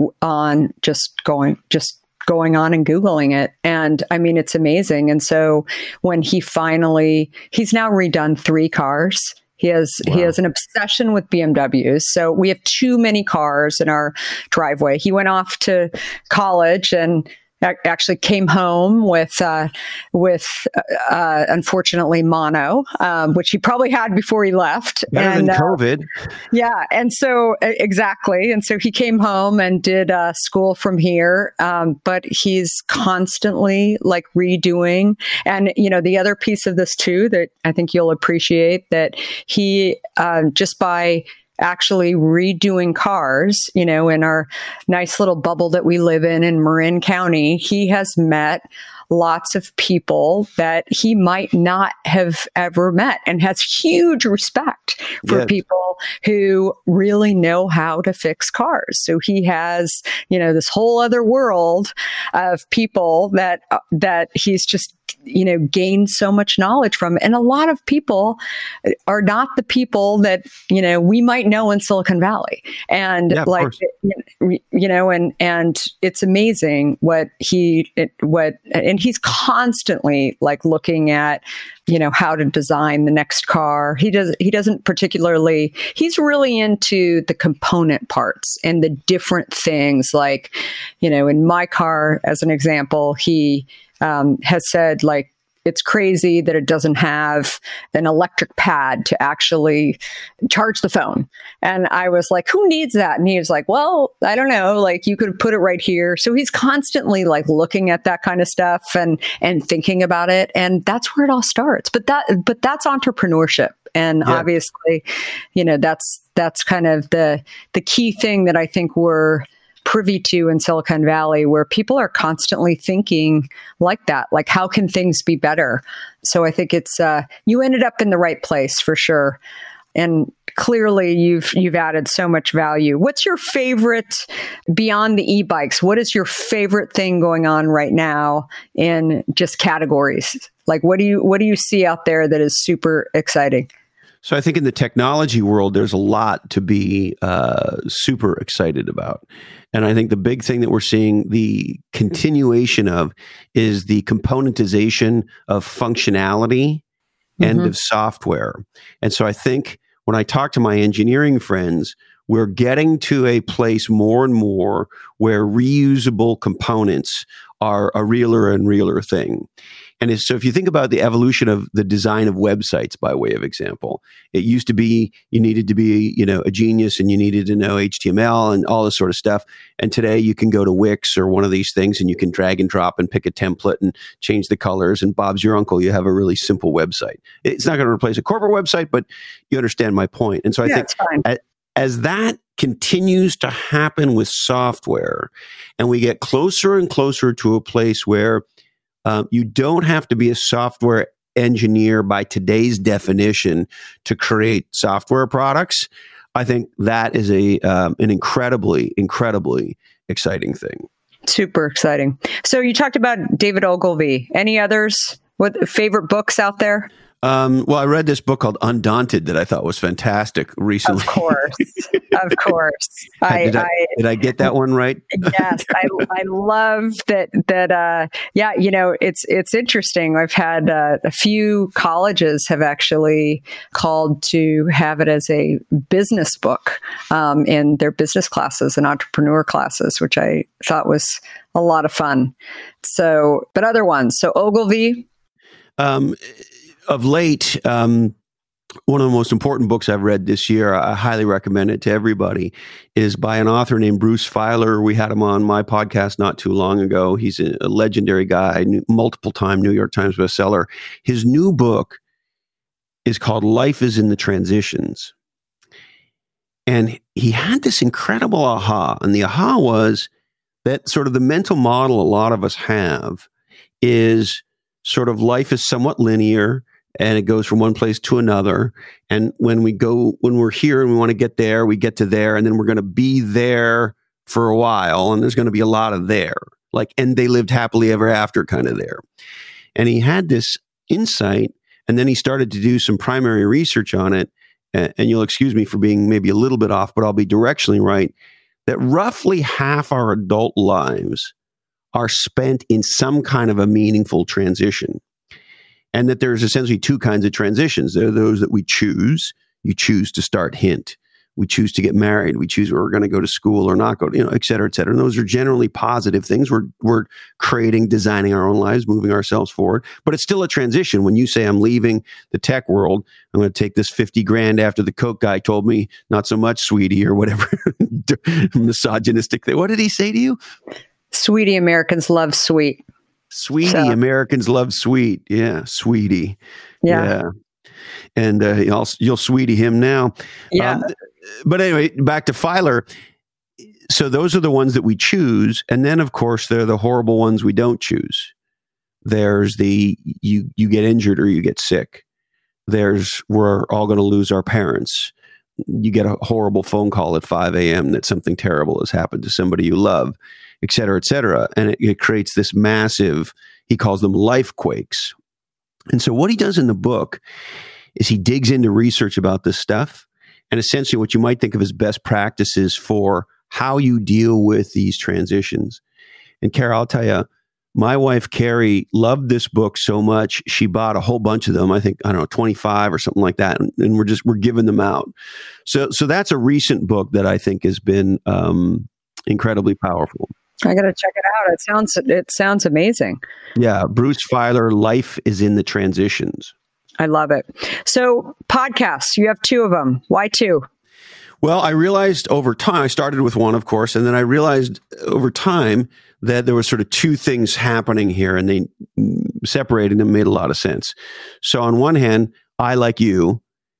on just going, just going on and Googling it. And I mean, it's amazing. And so when he finally, he's now redone three cars. He has wow. he has an obsession with B M Ws. So we have too many cars in our driveway. He went off to college and actually came home with, uh, with uh, unfortunately, mono, um, which he probably had before he left. Better and, than COVID. Uh, yeah. And so, exactly. And so he came home and did uh, school from here. Um, but he's constantly like redoing. And, you know, the other piece of this, too, that I think you'll appreciate that he uh, just by actually redoing cars, you know, in our nice little bubble that we live in in Marin County, he has met lots of people that he might not have ever met and has huge respect for yes. people who really know how to fix cars. So he has, you know, this whole other world of people that, uh, that he's just, you know, gained so much knowledge from. And a lot of people are not the people that, you know, we might know in Silicon Valley. And yeah, like, you know, and, and it's amazing what he, it, what, and he's constantly like looking at, you know, how to design the next car. He does, he doesn't particularly, he's really into the component parts and the different things. Like, you know, in my car, as an example, he, Um, has said, like, it's crazy that it doesn't have an electric pad to actually charge the phone. And I was like, who needs that? And he was like, well, I don't know, like you could put it right here. So he's constantly like looking at that kind of stuff and, and thinking about it. And that's where it all starts. But that, but that's entrepreneurship. And yeah. obviously, you know, that's, that's kind of the, the key thing that I think we're privy to in Silicon Valley, where people are constantly thinking like that, like how can things be better? So I think it's, uh, you ended up in the right place for sure. And clearly you've, you've added so much value. What's your favorite beyond the e-bikes? What is your favorite thing going on right now in just categories? Like, what do you, what do you see out there that is super exciting? So I think in the technology world, there's a lot to be uh, super excited about. And I think the big thing that we're seeing the continuation of is the componentization of functionality and mm-hmm. of software. And so I think when I talk to my engineering friends, we're getting to a place more and more where reusable components are a realer and realer thing. And it's, so if you think about the evolution of the design of websites, by way of example, it used to be you needed to be, you know, a genius and you needed to know H T M L and all this sort of stuff. And today you can go to Wix or one of these things and you can drag and drop and pick a template and change the colors. And Bob's your uncle. You have a really simple website. It's not going to replace a corporate website, but you understand my point. And so I yeah, think as, as that continues to happen with software and we get closer and closer to a place where um, you don't have to be a software engineer by today's definition to create software products, I think that is a um, an incredibly, incredibly exciting thing. Super exciting. So you talked about David Ogilvy. Any others? What favorite books out there? Um, well, I read this book called Undaunted that I thought was fantastic recently. Of course. Of course. I, did, I, I, did I get that one right? Yes. I, I love that, that, uh, yeah, you know, it's, it's interesting. I've had uh, a few colleges have actually called to have it as a business book um, in their business classes and entrepreneur classes, which I thought was a lot of fun. So, but other ones. So Ogilvy. Um, Of late, um, one of the most important books I've read this year, I highly recommend it to everybody, is by an author named Bruce Feiler. We had him on my podcast not too long ago. He's a, a legendary guy, multiple time New York Times bestseller. His new book is called Life is in the Transitions. And he had this incredible aha. And the aha was that sort of the mental model a lot of us have is sort of life is somewhat linear. And it goes from one place to another. And when we go, when we're here and we want to get there, we get to there, and then we're going to be there for a while. And there's going to be a lot of there, like, and they lived happily ever after kind of there. And he had this insight, and then he started to do some primary research on it. And, and you'll excuse me for being maybe a little bit off, but I'll be directionally right, that roughly half our adult lives are spent in some kind of a meaningful transition. And that there's essentially two kinds of transitions. There are those that we choose. You choose to start Hint. We choose to get married. We choose where we're going to go to school or not go, you know, et cetera, et cetera. And those are generally positive things. We're, we're creating, designing our own lives, moving ourselves forward. But it's still a transition. When you say, I'm leaving the tech world, I'm going to take this fifty grand after the Coke guy told me, not so much, sweetie, or whatever misogynistic thing. What did he say to you? Sweetie, Americans love sweet. Sweetie, so. Americans love sweet. Yeah, sweetie. Yeah. yeah. And uh, you'll, you'll sweetie him now. Yeah. Um, but anyway, back to Feiler. So those are the ones that we choose. And then, of course, there are the horrible ones we don't choose. There's the, you, you get injured or you get sick. There's, we're all going to lose our parents. You get a horrible phone call at five a.m. that something terrible has happened to somebody you love, et cetera, et cetera. And it, it creates this massive, he calls them life quakes. And so what he does in the book is he digs into research about this stuff and essentially what you might think of as best practices for how you deal with these transitions. And Kara, I'll tell you, my wife, Carrie, loved this book so much. She bought a whole bunch of them. I think, I don't know, twenty-five or something like that. And, and we're just, we're giving them out. So, so that's a recent book that I think has been um, incredibly powerful. I got to check it out. It sounds, it sounds amazing. Yeah. Bruce Feiler, Life is in the Transitions. I love it. So podcasts, you have two of them. Why two? Well, I realized over time, I started with one, of course, and then I realized over time that there were sort of two things happening here, and they separating them made a lot of sense. So on one hand, I, like you,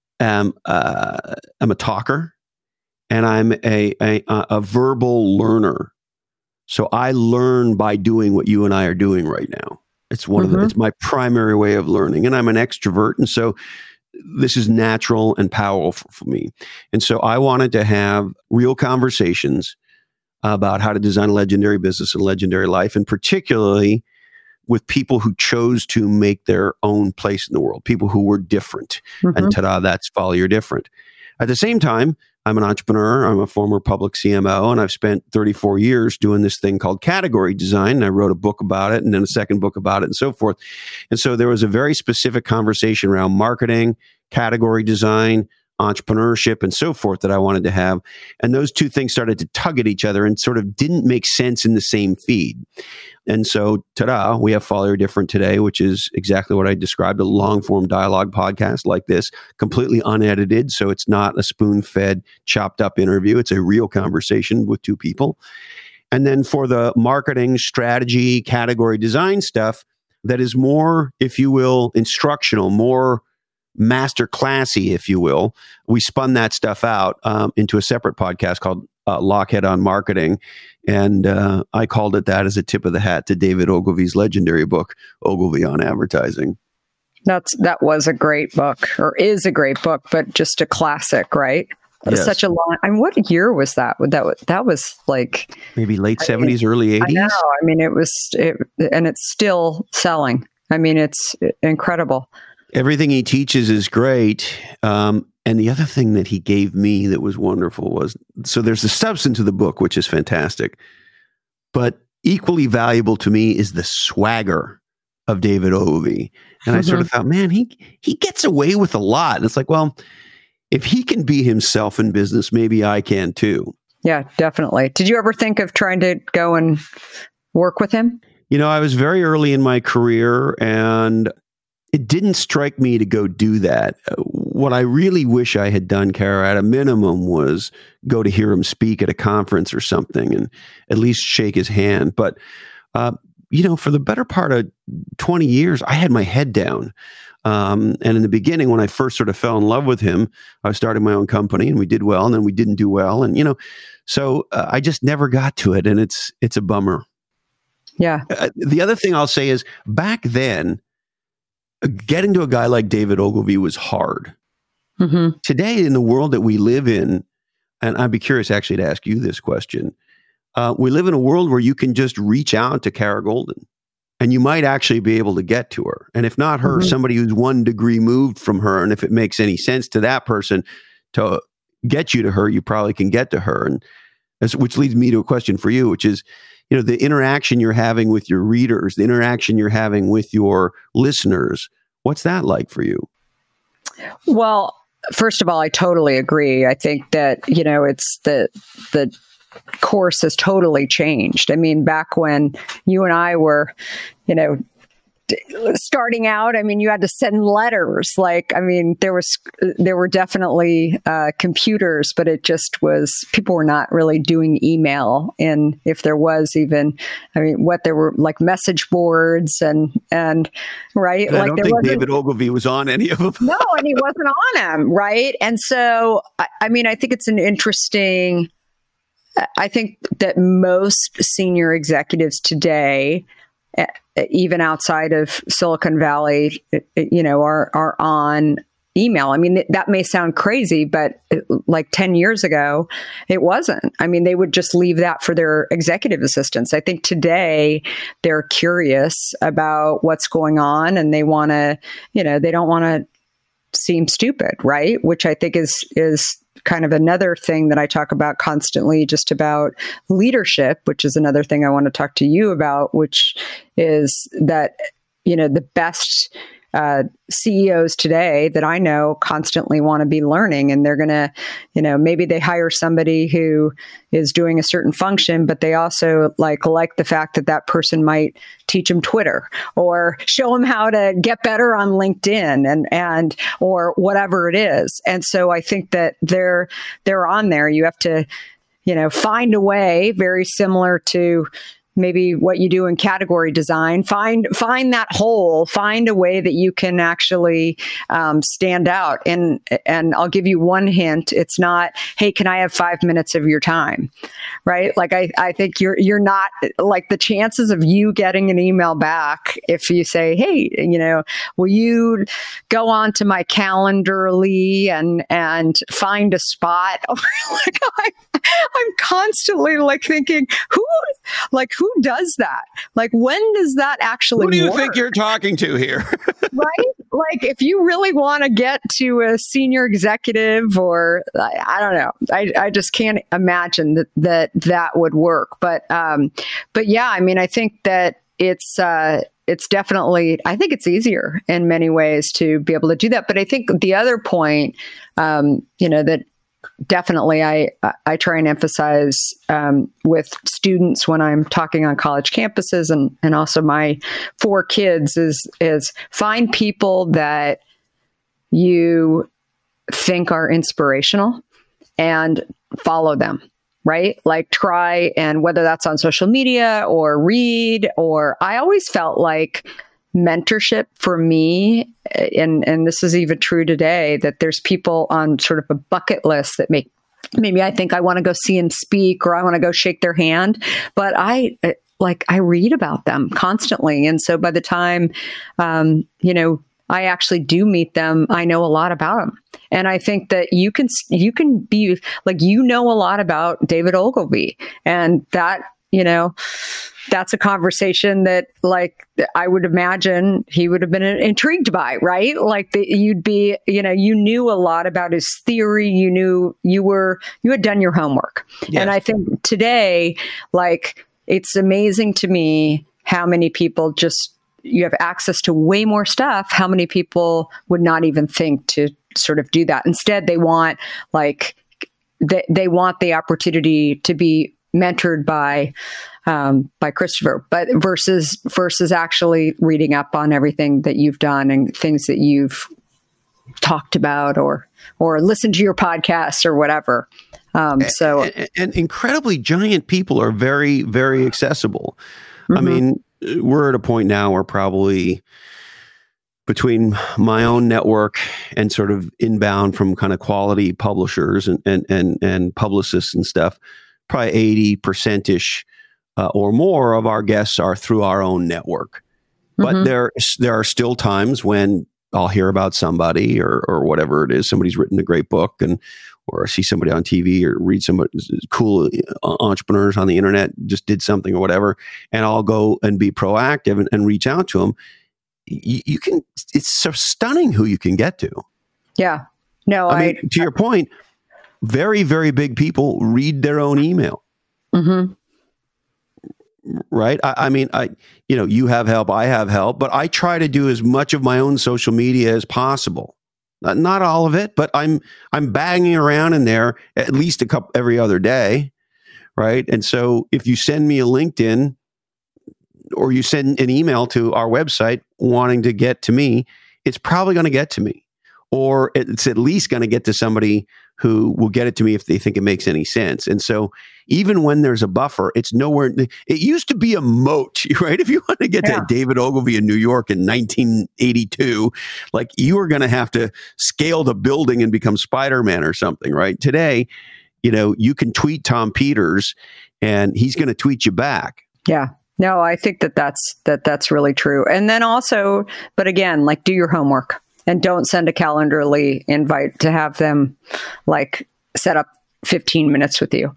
am uh, I'm a talker, and I'm a, a a verbal learner. So I learn by doing what you and I are doing right now. It's one mm-hmm. of the, it's my primary way of learning, and I'm an extrovert, and so this is natural and powerful for me. And so I wanted to have real conversations about how to design a legendary business and legendary life, and particularly with people who chose to make their own place in the world, people who were different. Mm-hmm. And ta-da, that's follow you're different. At the same time, I'm an entrepreneur. I'm a former public C M O, and I've spent thirty-four years doing this thing called category design. And I wrote a book about it and then a second book about it and so forth. And so there was a very specific conversation around marketing, category design, entrepreneurship, and so forth that I wanted to have. And those two things started to tug at each other and sort of didn't make sense in the same feed. And so, ta-da, we have Follow Your Different today, which is exactly what I described, a long-form dialogue podcast like this, completely unedited. So it's not a spoon-fed, chopped-up interview. It's a real conversation with two people. And then for the marketing, strategy, category design stuff, that is more, if you will, instructional, more master classy, if you will. We spun that stuff out um, into a separate podcast called uh, Lockhead on Marketing. And uh, I called it that as a tip of the hat to David Ogilvy's legendary book, Ogilvy on Advertising. That's That was a great book, or is a great book, but just a classic, right? It was yes. such a long, I mean, what year was that? That, that was like... Maybe late seventies, I mean, early eighties? I know. I mean, it was, it, and it's still selling. I mean, it's incredible. Everything he teaches is great. Um, and the other thing that he gave me that was wonderful was, so there's the substance of the book, which is fantastic. But equally valuable to me is the swagger of David Ogilvy. And mm-hmm. I sort of thought, man, he he gets away with a lot. And it's like, well, if he can be himself in business, maybe I can too. Yeah, definitely. Did you ever think of trying to go and work with him? You know, I was very early in my career, and it didn't strike me to go do that. What I really wish I had done, Kara, at a minimum, was go to hear him speak at a conference or something and at least shake his hand. But, uh, you know, for the better part of twenty years, I had my head down. Um, and in the beginning, when I first sort of fell in love with him, I started my own company and we did well, and then we didn't do well. And, you know, so uh, I just never got to it. And it's, it's a bummer. Yeah. Uh, the other thing I'll say is back then, getting to a guy like David Ogilvy was hard. Mm-hmm. Today, in the world that we live in, and I'd be curious actually to ask you this question, uh, we live in a world where you can just reach out to Kara Goldin. And you might actually be able to get to her. And if not her, mm-hmm. somebody who's one degree moved from her. And if it makes any sense to that person to get you to her, you probably can get to her. And that's, which leads me to a question for you, which is, you know, the interaction you're having with your readers, the interaction you're having with your listeners. What's that like for you? Well, first of all, I totally agree. I think that, you know, it's the, the, course has totally changed. I mean, back when you and I were, you know, starting out, I mean, you had to send letters. Like, I mean, there was, there were definitely uh, computers, but it just was, people were not really doing email. And if there was even, I mean, what there were like message boards and, and right. And like I don't there think David Ogilvy was on any of them. No, and he wasn't on them. Right. And so, I, I mean, I think it's an interesting, I think that most senior executives today, even outside of Silicon Valley, you know, are are on email. I mean, that may sound crazy, but like ten years ago, it wasn't. I mean, they would just leave that for their executive assistants. I think today they're curious about what's going on, and they want to, you know, they don't want to seem stupid, right? Which I think is is kind of another thing that I talk about constantly, just about leadership, which is another thing I want to talk to you about, which is that, you know, the best uh, C E Os today that I know constantly want to be learning, and they're going to, you know, maybe they hire somebody who is doing a certain function, but they also like, like the fact that that person might teach them Twitter or show them how to get better on LinkedIn and, and, or whatever it is. And so I think that they're, they're on there. You have to, you know, find a way very similar to maybe what you do in category design, find find that hole, find a way that you can actually um, stand out. And and I'll give you one hint. It's not, hey, can I have five minutes of your time? Right? Like I, I think you're you're not, like the chances of you getting an email back if you say, hey, you know, will you go on to my Calendarly and and find a spot? like I, I'm constantly like thinking, who like who Who does that? Like, when does that actually work? Who do you work? think you're talking to here? Right? Like, if you really want to get to a senior executive or, I, I don't know, I, I just can't imagine that, that that would work. But, um, but yeah, I mean, I think that it's, uh, it's definitely, I think it's easier in many ways to be able to do that. But I think the other point, um, you know, that definitely, I I try and emphasize um, with students when I'm talking on college campuses, and and also my four kids is is find people that you think are inspirational and follow them. Right? Like try, and whether that's on social media or read, or I always felt like mentorship for me, and, and this is even true today, that there's people on sort of a bucket list that make, maybe I think I want to go see and speak, or I want to go shake their hand, but I, like, I read about them constantly. And so by the time, um, you know, I actually do meet them, I know a lot about them. And I think that you can, you can be like, you know, a lot about David Ogilvy, and that, you know, that's a conversation that, like, I would imagine he would have been intrigued by, right? Like the, you'd be, you know, you knew a lot about his theory. You knew you were, you had done your homework. Yes. And I think today, like, it's amazing to me how many people just, you have access to way more stuff. How many people would not even think to sort of do that? Instead, they want like they, they want the opportunity to be mentored by um, by Christopher, but versus versus actually reading up on everything that you've done and things that you've talked about, or or listened to your podcast or whatever. Um, so and, and incredibly giant people are very, very accessible. Mm-hmm. I mean, we're at a point now where probably between my own network and sort of inbound from kind of quality publishers and and and, and publicists and stuff, probably eighty percent-ish uh, or more of our guests are through our own network. Mm-hmm. But there there are still times when I'll hear about somebody or or whatever it is, somebody's written a great book, and or see somebody on T V or read some cool entrepreneurs on the internet just did something or whatever, and I'll go and be proactive and, and reach out to them. You, you can, it's so stunning who you can get to. Yeah. No, I, I mean, to your point, very, very big people read their own email. Mm-hmm. Right. I, I mean, I, you know, you have help, I have help, but I try to do as much of my own social media as possible. Not all of it, but I'm I'm banging around in there at least a couple every other day, right? And so if you send me a LinkedIn or you send an email to our website wanting to get to me, it's probably going to get to me, or it's at least going to get to somebody who will get it to me if they think it makes any sense. And so even when there's a buffer, it's nowhere. It used to be a moat, right? If you want to get yeah. to David Ogilvy in New York in nineteen eighty-two, like you were going to have to scale the building and become Spider-Man or something, right? Today, you know, you can tweet Tom Peters and he's going to tweet you back. Yeah. No, I think that that's, that that's really true. And then also, but again, like do your homework. And don't send a Calendarly invite to have them like set up fifteen minutes with you.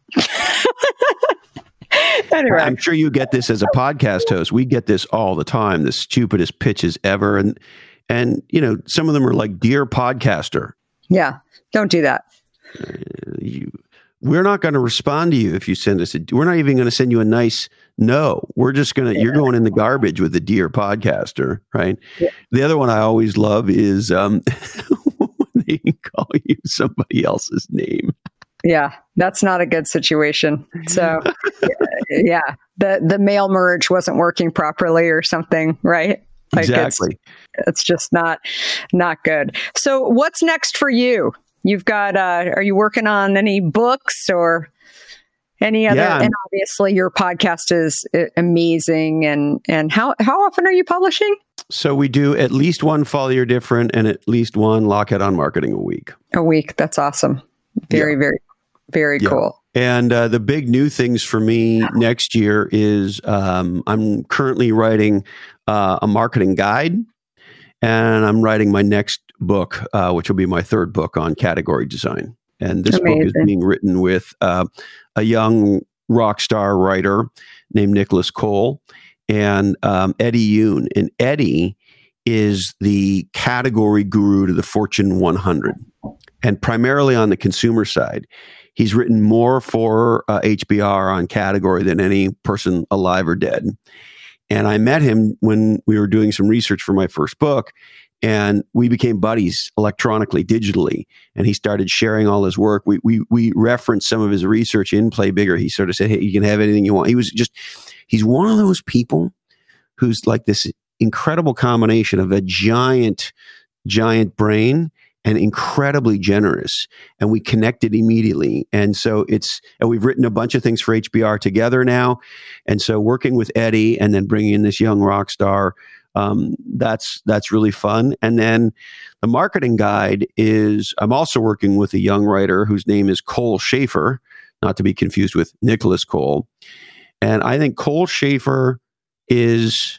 Anyway. I'm sure you get this as a podcast host. We get this all the time, the stupidest pitches ever. And, and you know, some of them are like, dear podcaster. Yeah, don't do that. Uh, you, we're not going to respond to you if you send us a, we're not even going to send you a nice no. We're just going to, yeah. you're going in the garbage with the dear podcaster, right? Yeah. The other one I always love is um, when they call you somebody else's name. Yeah, that's not a good situation. So, yeah, the the mail merge wasn't working properly or something, right? Like exactly. It's, it's just not not good. So, what's next for you? You've got. Uh, are you working on any books or any other? Yeah, and obviously, your podcast is amazing. And and how how often are you publishing? So we do at least one Follow Your Different and at least one Lockhead on Marketing a week. A week. That's awesome. Very yeah. very. Very yeah. cool. And uh, the big new things for me next year is um, I'm currently writing uh, a marketing guide, and I'm writing my next book, uh, which will be my third book on category design. And this Amazing. book is being written with uh, a young rock star writer named Nicholas Cole and um, Eddie Yoon. And Eddie is the category guru to the Fortune one hundred, and primarily on the consumer side. He's written more for uh, H B R on category than any person alive or dead. And I met him when we were doing some research for my first book. And we became buddies electronically, digitally. And he started sharing all his work. We we we referenced some of his research in Play Bigger. He sort of said, hey, you can have anything you want. He was just, he's one of those people who's like this incredible combination of a giant, giant brain and incredibly generous. And we connected immediately. And so it's, and we've written a bunch of things for H B R together now. And so working with Eddie and then bringing in this young rock star, Um, that's that's really fun. And then the marketing guide is, I'm also working with a young writer whose name is Cole Schaefer, not to be confused with Nicholas Cole. And I think Cole Schaefer is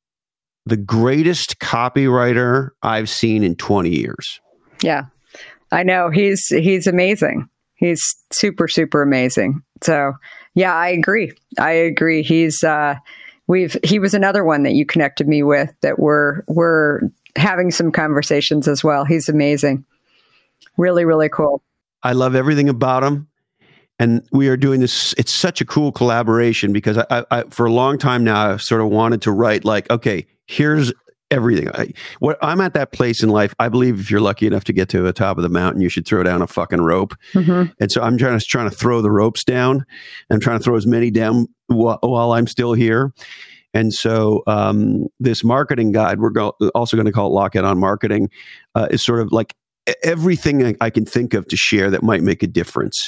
the greatest copywriter I've seen in twenty years. Yeah, I know. He's he's amazing. He's super, super amazing. So yeah, I agree. I agree. He's uh We've he was another one that you connected me with that we're we're having some conversations as well. He's amazing. Really, really cool. I love everything about him. And we are doing this. It's such a cool collaboration because I, I, I for a long time now, I've sort of wanted to write like, okay, here's everything. I, what I'm at that place in life. I believe if you're lucky enough to get to the top of the mountain, you should throw down a fucking rope. Mm-hmm. And so I'm trying to trying to throw the ropes down. I'm trying to throw as many down while, while I'm still here. And so um, this marketing guide, we're go- also going to call it Lock It On Marketing, uh, is sort of like everything I, I can think of to share that might make a difference.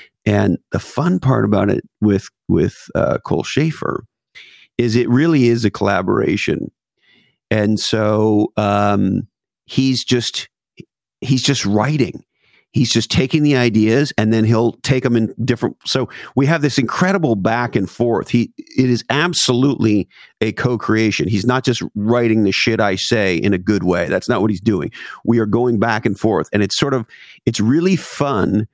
And the fun part about it with with uh, Cole Schaefer is it really is a collaboration. And so um, he's just he's just writing. He's just taking the ideas and then he'll take them in different. So we have this incredible back and forth. He it is absolutely a co-creation. He's not just writing the shit I say in a good way. That's not what he's doing. We are going back and forth, and it's sort of it's really fun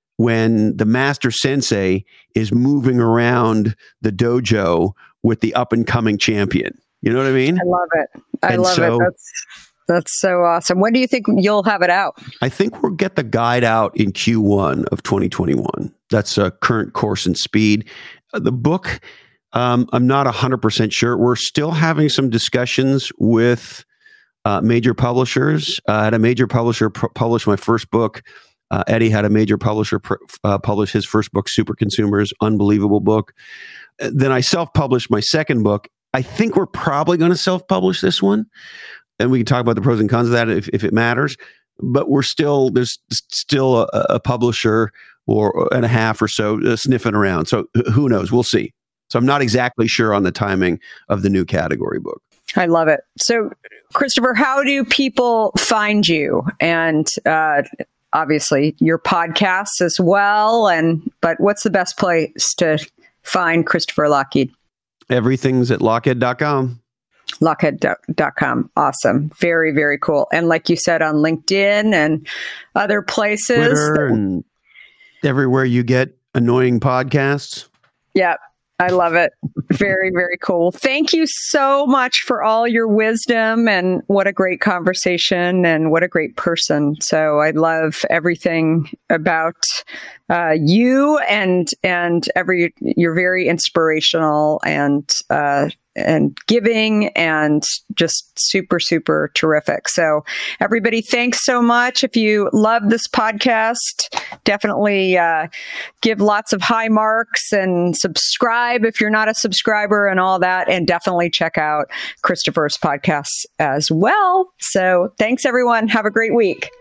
when the master sensei is moving around the dojo with the up and coming champion. You know what I mean? I love it. I and love so, it. That's that's so awesome. When do you think you'll have it out? I think we'll get the guide out in Q one of twenty twenty-one. That's a current course and speed. Uh, the book, um, I'm not one hundred percent sure. We're still having some discussions with uh, major publishers. Uh, I had a major publisher pr- publish my first book. Uh, Eddie had a major publisher pr- uh, publish his first book, Super Consumers, unbelievable book. Uh, then I self-published my second book. I think we're probably going to self-publish this one. And we can talk about the pros and cons of that if, if it matters. But we're still, there's still a, a publisher or and a half or so uh, sniffing around. So who knows? We'll see. So I'm not exactly sure on the timing of the new category book. I love it. So, Christopher, how do people find you? And uh, obviously your podcasts as well. And but what's the best place to find Christopher Lochhead? Everything's at lochhead dot com. lochhead dot com. Awesome. Very, very cool. And like you said, on LinkedIn and other places. Twitter and everywhere you get annoying podcasts. Yeah. I love it. Very, very cool. Thank you so much for all your wisdom, and what a great conversation and what a great person. So I love everything about uh, you and and every you're very inspirational and uh, and giving and just super, super terrific. So everybody, thanks so much. If you love this podcast, definitely uh, give lots of high marks and subscribe if you're not a subscriber and all that. And definitely check out Christopher's podcasts as well. So thanks, everyone. Have a great week.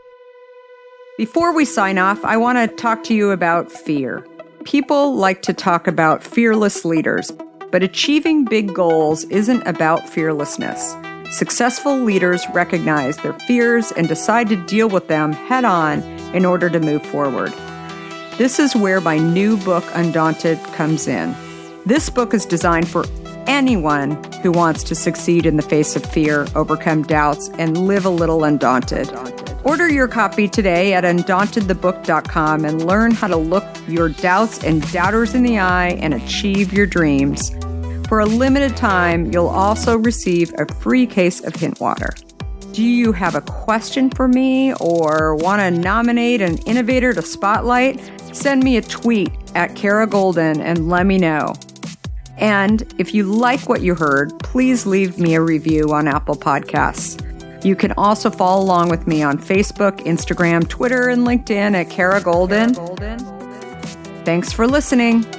Before we sign off, I want to talk to you about fear. People like to talk about fearless leaders, but achieving big goals isn't about fearlessness. Successful leaders recognize their fears and decide to deal with them head on in order to move forward. This is where my new book, Undaunted, comes in. This book is designed for anyone who wants to succeed in the face of fear, overcome doubts, and live a little undaunted. Order your copy today at undaunted the book dot com and learn how to look your doubts and doubters in the eye and achieve your dreams. For a limited time, you'll also receive a free case of Hint Water. Do you have a question for me or want to nominate an innovator to spotlight? Send me a tweet at Kara Golden and let me know. And if you like what you heard, please leave me a review on Apple Podcasts. You can also follow along with me on Facebook, Instagram, Twitter, and LinkedIn at Kara Goldin. Thanks for listening.